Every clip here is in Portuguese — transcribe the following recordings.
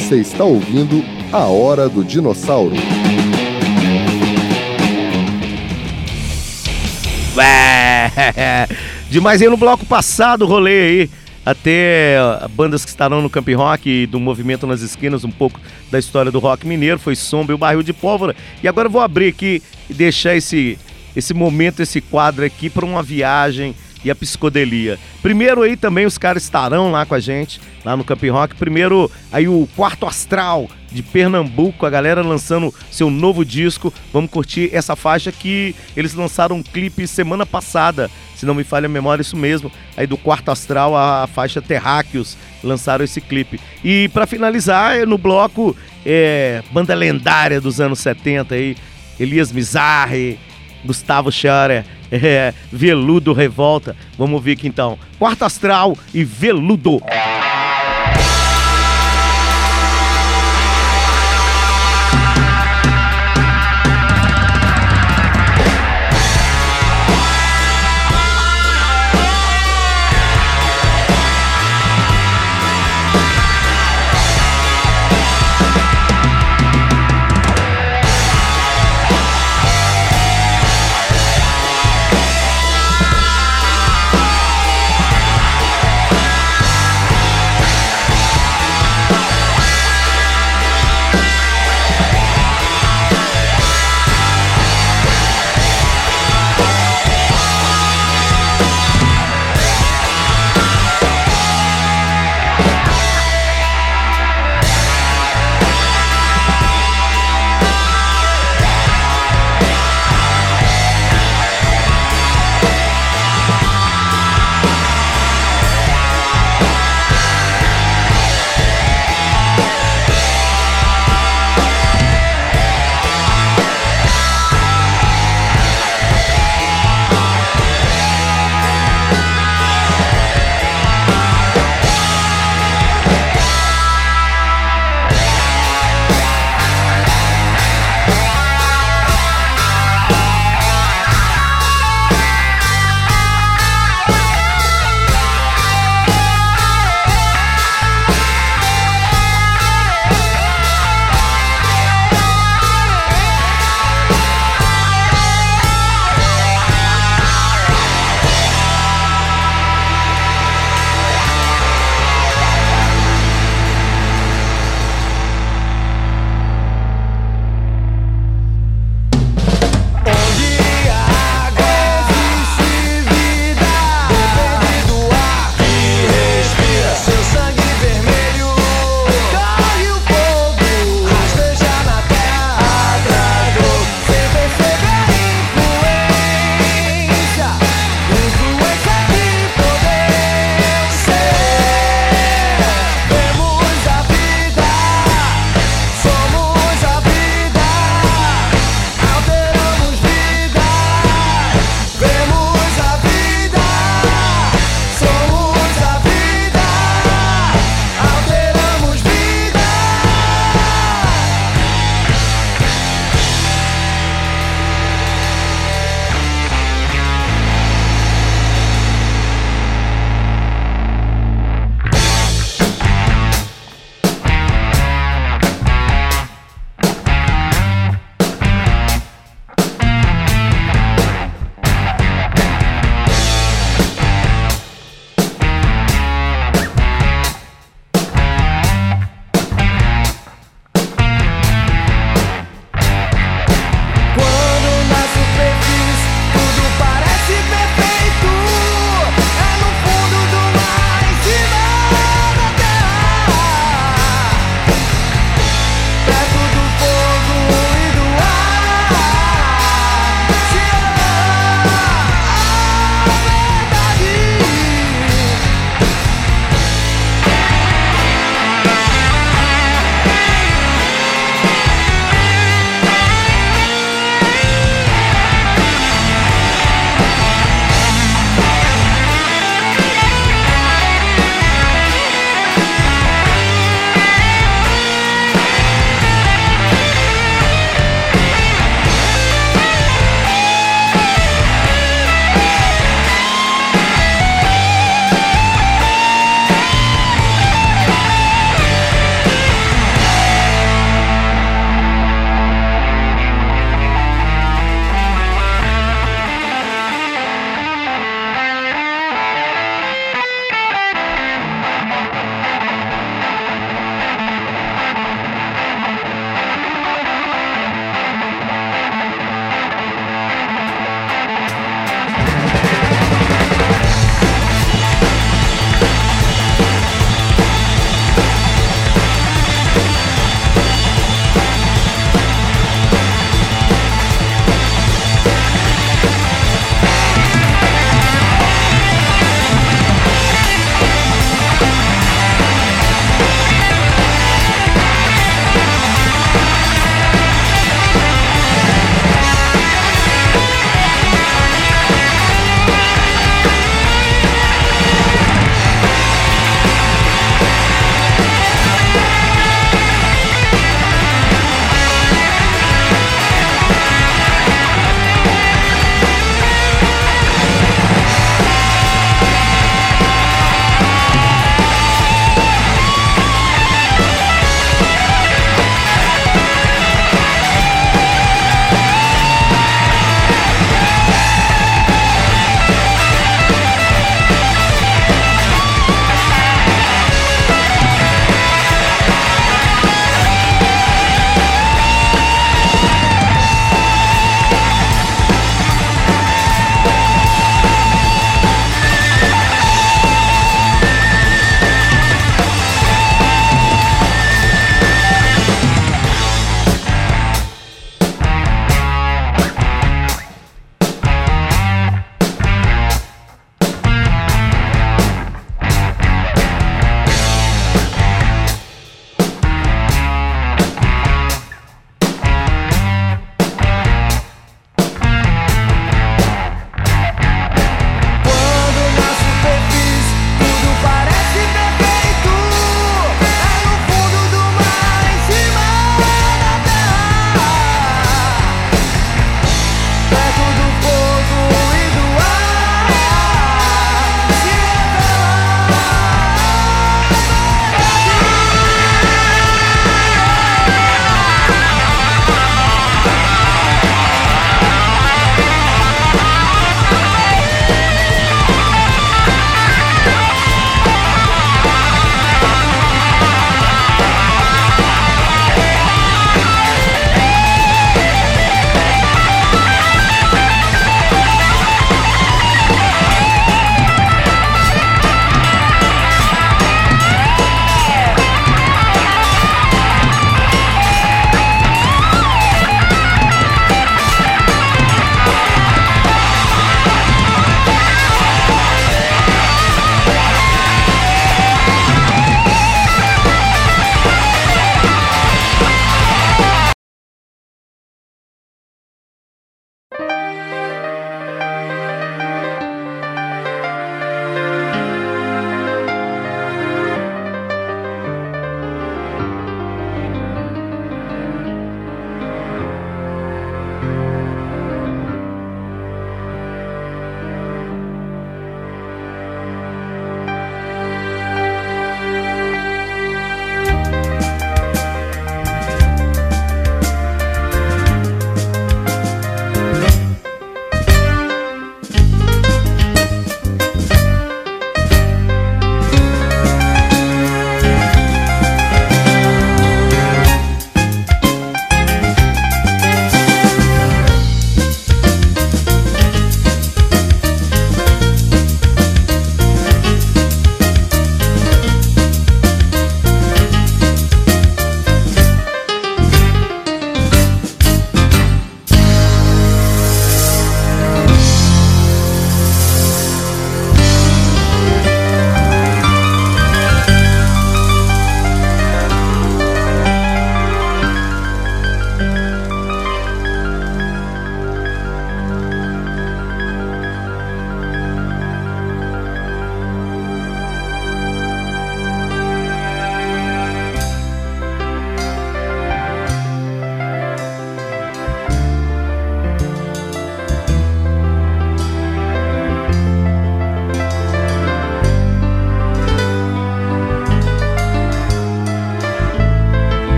Você está ouvindo A Hora do Dinossauro. Demais aí no bloco passado, rolê aí até bandas que estarão no Camp Rock, do movimento nas esquinas, um pouco da história do rock mineiro, foi Sombra e o Barril de Pólvora. E agora eu vou abrir aqui e deixar esse momento, esse quadro aqui para uma viagem e a psicodelia. Primeiro aí também os caras estarão lá com a gente, lá no Camp Rock. Primeiro aí o Quarto Astral de Pernambuco, a galera lançando seu novo disco. Vamos curtir essa faixa que eles lançaram um clipe semana passada, se não me falha a memória, isso mesmo. Aí do Quarto Astral, a faixa Terráqueos, lançaram esse clipe. E para finalizar, no bloco, banda lendária dos anos 70 aí, Elias Mizrahi, Gustavo Scherer, Veludo Revolta. Vamos ouvir aqui então, Quarto Astral e Veludo.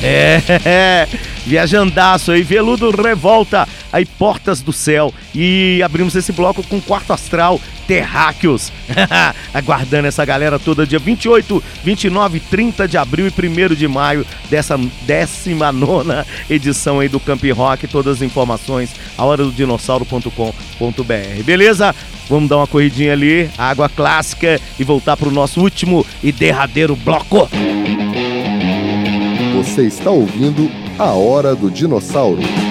Viajandaço aí, Veludo Revolta, aí Portas do Céu. E abrimos esse bloco com Quarto Astral, Terráqueos. Aguardando essa galera toda dia 28, 29, 30 de abril e 1º de maio dessa 19ª edição aí do Camp Rock. Todas as informações, ahoradodinossauro.com.br. Beleza? Vamos dar uma corridinha ali, água clássica e voltar pro nosso último e derradeiro bloco. Você está ouvindo A Hora do Dinossauro.